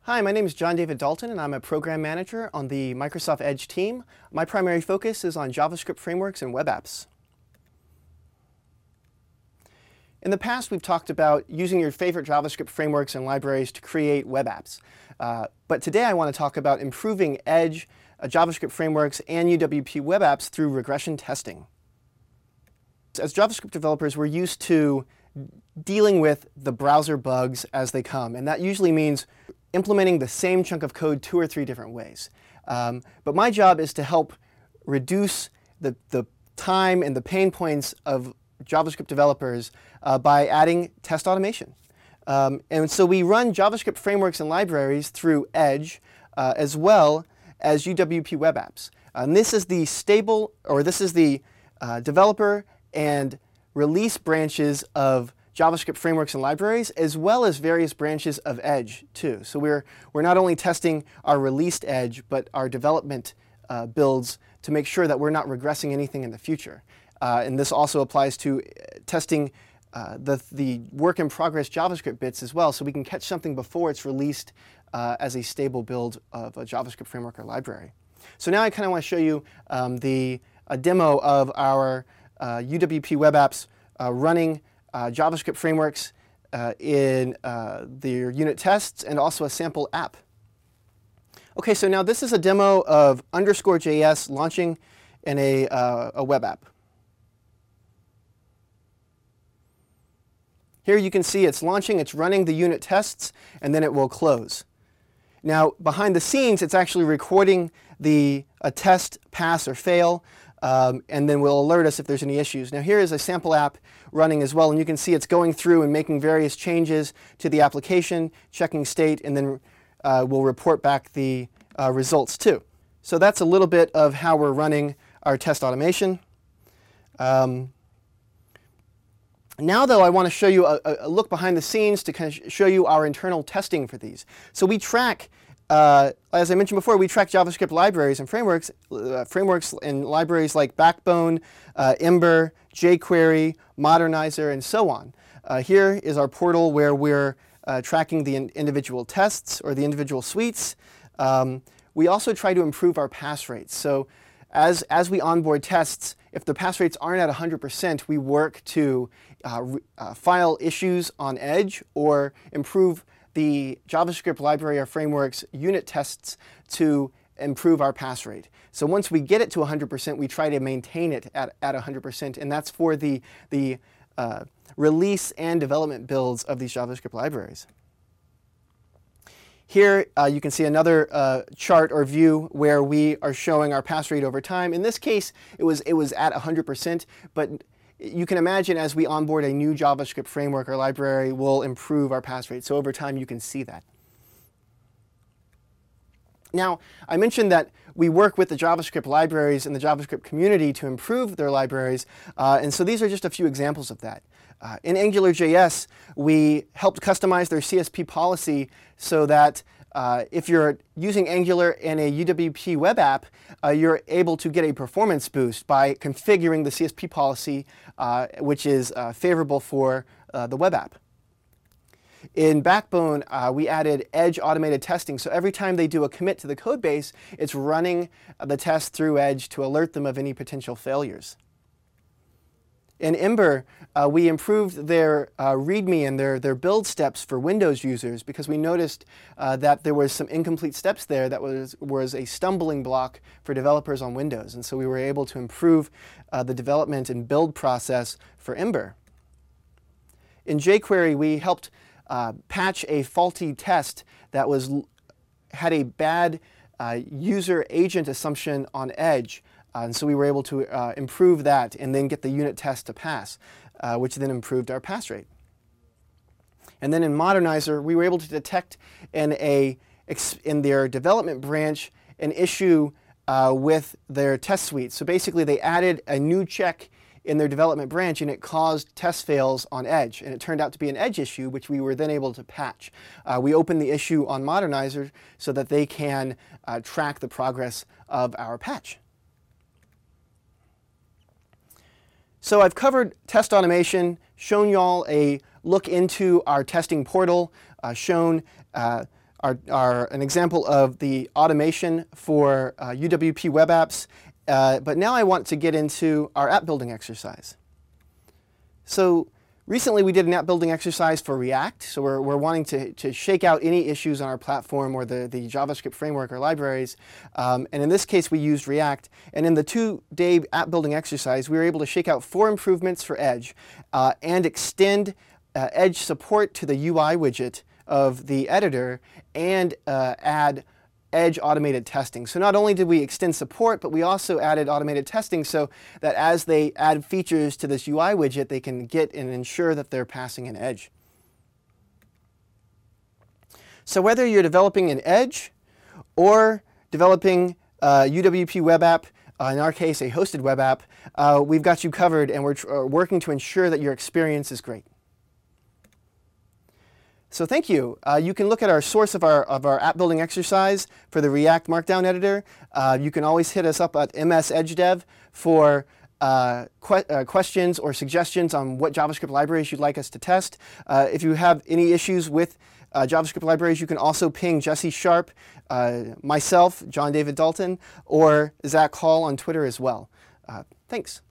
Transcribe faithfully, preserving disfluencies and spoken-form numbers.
Hi, my name is John David Dalton, and I'm a program manager on the Microsoft Edge team. My primary focus is on JavaScript frameworks and web apps. In the past, we've talked about using your favorite JavaScript frameworks and libraries to create web apps. Uh, but today I want to talk about improving Edge, uh, JavaScript frameworks, and U W P web apps through regression testing. As JavaScript developers, we're used to dealing with the browser bugs as they come, and that usually means implementing the same chunk of code two or three different ways. Um, but my job is to help reduce the, the time and the pain points of JavaScript developers uh, by adding test automation. Um, and so we run JavaScript frameworks and libraries through Edge uh, as well as U W P web apps. And this is the stable, or this is the uh, developer and release branches of JavaScript frameworks and libraries, as well as various branches of Edge too. So we're, we're not only testing our released Edge, but our development uh, builds to make sure that we're not regressing anything in the future. Uh, and this also applies to testing uh, the, the work in progress JavaScript bits as well, so we can catch something before it's released uh, as a stable build of a JavaScript framework or library. So now I kind of want to show you um, the, a demo of our uh, U W P web apps uh, running Uh, JavaScript frameworks uh, in uh, their unit tests, and also a sample app. Okay, so now this is a demo of underscore J S launching in a, uh, a web app. Here you can see it's launching, it's running the unit tests, and then it will close. Now, behind the scenes, it's actually recording the a test pass or fail, Um, and then will alert us if there's any issues. Now here is a sample app running as well, and you can see it's going through and making various changes to the application, checking state, and then uh, we'll report back the uh, results too. So that's a little bit of how we're running our test automation. Um, now though, I want to show you a, a look behind the scenes to kind of show you our internal testing for these. So we track Uh, as I mentioned before, we track JavaScript libraries and frameworks, uh, frameworks and libraries like Backbone, uh, Ember, jQuery, Modernizer, and so on. Uh, here is our portal where we're uh, tracking the in individual tests or the individual suites. Um, we also try to improve our pass rates. So as, as we onboard tests, if the pass rates aren't at one hundred percent, we work to uh, uh, file issues on Edge or improve the JavaScript library or frameworks unit tests to improve our pass rate. So once we get it to one hundred percent, we try to maintain it at, at one hundred percent, and that's for the, the uh, release and development builds of these JavaScript libraries. Here uh, you can see another uh, chart or view where we are showing our pass rate over time. In this case, it was, it was at one hundred percent, but you can imagine as we onboard a new JavaScript framework or library, we'll improve our pass rate. So over time, you can see that. Now, I mentioned that we work with the JavaScript libraries and the JavaScript community to improve their libraries. Uh, and so these are just a few examples of that. Uh, in AngularJS, we helped customize their C S P policy so that Uh, if you're using Angular in a U W P web app, uh, you're able to get a performance boost by configuring the C S P policy, uh, which is uh, favorable for uh, the web app. In Backbone, uh, we added Edge automated testing. So every time they do a commit to the code base, it's running the test through Edge to alert them of any potential failures. In Ember, uh, we improved their uh, README and their, their build steps for Windows users because we noticed uh, that there was some incomplete steps there that was, was a stumbling block for developers on Windows. And so we were able to improve uh, the development and build process for Ember. In jQuery, we helped uh, patch a faulty test that was, had a bad uh, user agent assumption on Edge. Uh, and so we were able to uh, improve that and then get the unit test to pass, uh, which then improved our pass rate. And then in Modernizer, we were able to detect in, a, in their development branch an issue uh, with their test suite. So basically, they added a new check in their development branch, and it caused test fails on Edge. And it turned out to be an Edge issue, which we were then able to patch. Uh, we opened the issue on Modernizer so that they can uh, track the progress of our patch. So I've covered test automation, shown y'all a look into our testing portal, uh, shown uh, are, are an example of the automation for uh, U W P web apps, uh, but now I want to get into our app building exercise. So recently we did an app building exercise for React, so we're, we're wanting to, to shake out any issues on our platform or the, the JavaScript framework or libraries, um, and in this case we used React, and in the two-day app building exercise we were able to shake out four improvements for Edge uh, and extend uh, Edge support to the U I widget of the editor and uh, add Edge automated testing. So not only did we extend support, but we also added automated testing so that as they add features to this U I widget, they can get and ensure that they're passing an Edge. So whether you're developing an Edge or developing a U W P web app, uh, in our case a hosted web app, uh, we've got you covered, and we're tr uh, working to ensure that your experience is great. So thank you. Uh, you can look at our source of our, of our app building exercise for the React Markdown editor. Uh, you can always hit us up at M S Edge Dev for uh, que uh, questions or suggestions on what JavaScript libraries you'd like us to test. Uh, if you have any issues with uh, JavaScript libraries, you can also ping Jesse Sharp, uh, myself, John David Dalton, or Zach Hall on Twitter as well. Uh, thanks.